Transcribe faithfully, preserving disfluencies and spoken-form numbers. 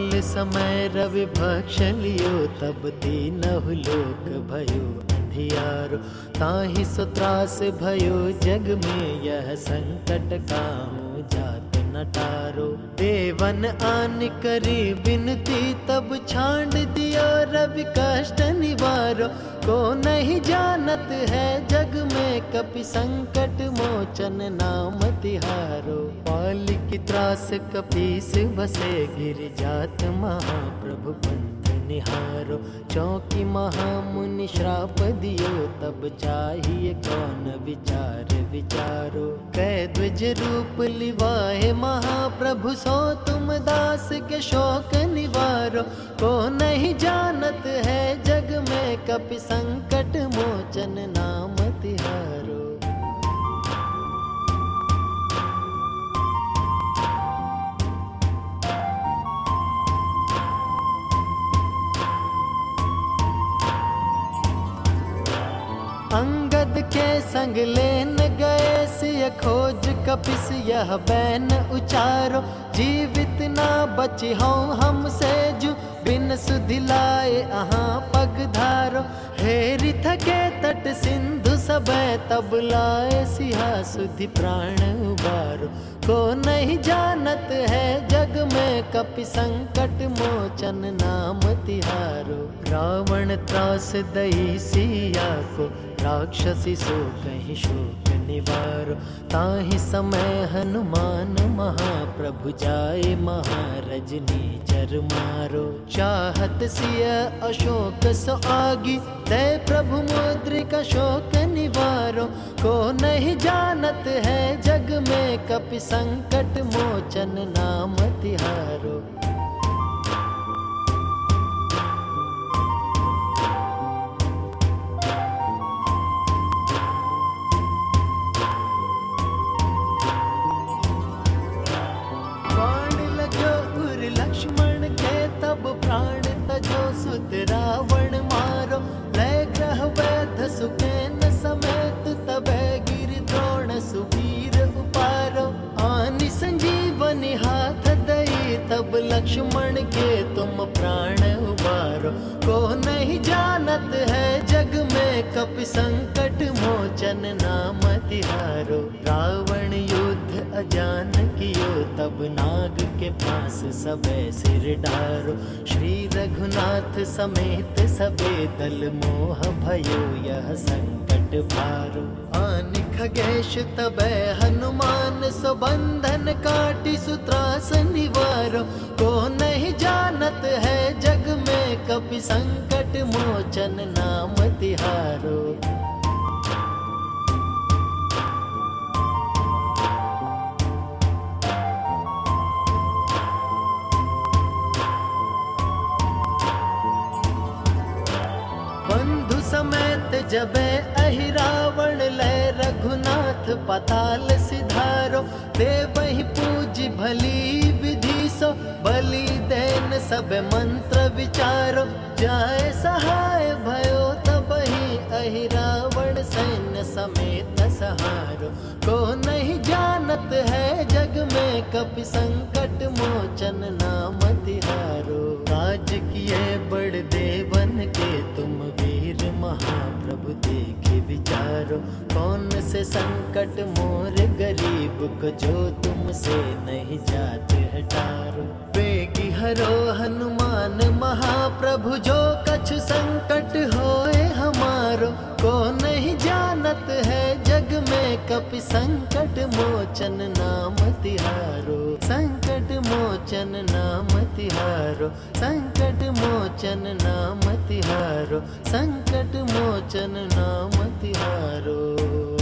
काल समय रवि भक्ष लियो, तब तीनहु लोक भयो अंधियारो। ताहि सो त्रास भयो जग में, यह संकट काहू जात न टारो। देवन आन करी बिनती, तब छांड दियो रवि कष्ट निवारो। को नहीं जानत है जग में, कपि संकट मोचन नाम तिहारो। पाल की त्रास कपीस बसे, गिर जात महाप्रभु पंथ निहारो। चौकी महामुनि श्राप दियो, तब चाहिए कौन विचार विचारो। कै द्विज रूप लिवाए महाप्रभु, सो तुम दास के शोक निवारो। को नहीं जानत है जग में, कपि संकट मोचन नाम तिहारो। अंगद के संग लेन गए, सिय खोज कपिस यह बैन उचारो। जीवित ना बची हूँ हमसे जु, बिन सुधि लाए अहाँ पग धारो। हेरि थके तट सिंधु सबे, तब लाए सिहा सुधि प्राण उबारो। को नहीं जानत है जग में, कपि संकट मोचन नाम तिहारो। रावण त्रास दई सिया को, राक्षसी सो कहीं शोक निवारो। ताहि समय हनुमान महाप्रभु, जाए महारजनी चर मारो। चाहत सिय अशोक सो आगी, दय प्रभु मुद्रिका शोक निवारो। को नहीं जानत है जग में, कपि संकट मोचन नाम तिहारो। प्राण तजो सुत रावण मारो। लय ग्रह वैध सुकेन समेत, तबे गिर द्रोण सुवीर उपारो। आनि संजीवनी हाथ दई, तब लक्ष्मण के तुम प्राण उबारो। को नहीं जानत है जग में, कपि संकट मोचन नाम तिहारो। रावण युद्ध अजान कियो, तब नाग के पास सबे सिर डारो। श्री रघुनाथ समेत सबे दल, मोह भयो यह संकट भारो। आनि खगेश तबे हनुमान, सो बंधन काटी सुत्रास निवारो। को नहीं जानत है जग में, कपि संकट मोचन नाम तिहारो। बंधु समेत जबे अहि रावण, लय रघुनाथ पताल सिधारो। देवहि पूजी भली विधि सो, बलि देन सब मंत्र विचारो। जाय सहाय भयो तबहि, अहि रावण सैन्य समेत सहारो। को नहीं जानत है जग में, कपि संकट मोचन नाम तिहारो। राज किए बड़ देवन के, तुम वीर महाप्रभु देखे विचारो। कौन से संकट मोर गरीब को, जो तुमसे नहीं जात हटारो। बेगी हरो हनुमान महाप्रभु, जो कछु संकट होए हमारो। को नहीं जानत है जग में, कपि संकट मोचन नाम तिहारो। संकट मोचन नाम तिहारो। संकट मोचन नाम तिहारो। संकट मोचन नाम तिहारो।